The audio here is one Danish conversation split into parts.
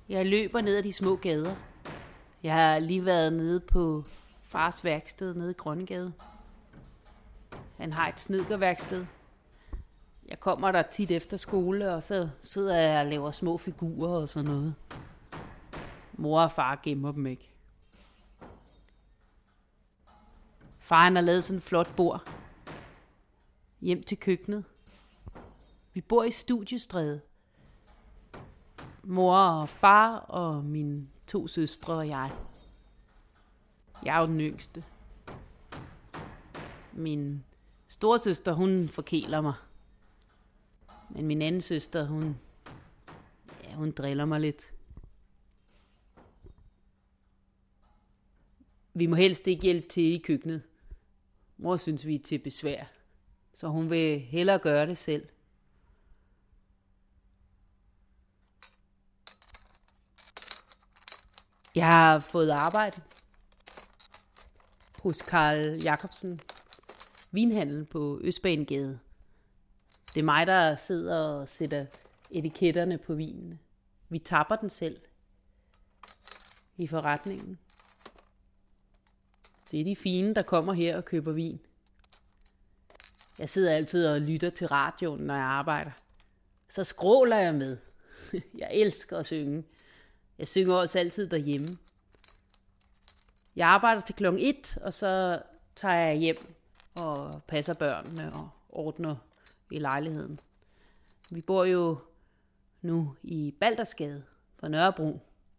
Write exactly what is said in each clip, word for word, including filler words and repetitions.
Jeg løber ned ad de små gader. Jeg har lige været nede på fars værksted nede i Grønnegade. Han har et snedkerværksted. Jeg kommer der tit efter skole, og så sidder jeg og laver små figurer og sådan noget. Mor og far gemmer dem ikke. Faren har lavet sådan et flot bord. Hjem til køkkenet. Vi bor i Studiestræde. Mor og far og mine to søstre og jeg. Jeg er jo den yngste. Min storesøster, hun forkæler mig. Men min anden søster, hun, ja, hun driller mig lidt. Vi må helst ikke hjælpe til i køkkenet. Mor synes, vi er til besvær. Så hun vil hellere gøre det selv. Jeg har fået arbejde hos Carl Jacobsen, vinhandel på Østbanegade. Det er mig, der sidder og sætter etiketterne på vinene. Vi tapper den selv i forretningen. Det er de fine, der kommer her og køber vin. Jeg sidder altid og lytter til radioen, når jeg arbejder. Så skråler jeg med. Jeg elsker at synge. Jeg synger også altid derhjemme. Jeg arbejder til klokken et, og så tager jeg hjem og passer børnene og ordner i lejligheden. Vi bor jo nu i Baldersgade på Nørrebro.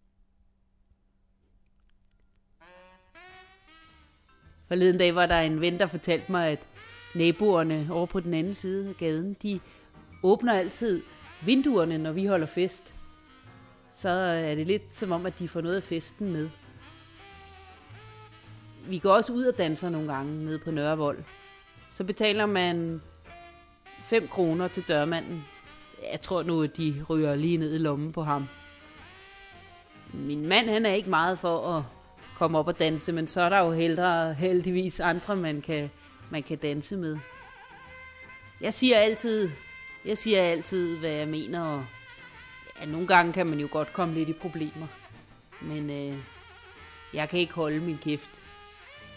Forleden dag var der en ven, der fortalte mig, at naboerne over på den anden side af gaden, de åbner altid vinduerne, når vi holder fest. Så er det lidt som om, at de får noget af festen med. Vi går også ud og danser nogle gange nede på Nørrevold. Så betaler man fem kroner til dørmanden. Jeg tror nu, at de ryger lige ned i lommen på ham. Min mand, han er ikke meget for at komme op og danse, men så er der jo hellere, heldigvis andre, man kan, man kan danse med. Jeg siger altid, jeg siger altid, hvad jeg mener, og ja, nogle gange kan man jo godt komme lidt i problemer. Men øh, jeg kan ikke holde min kæft.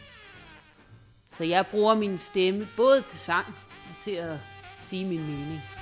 Så jeg bruger min stemme både til sang og til at sige min mening.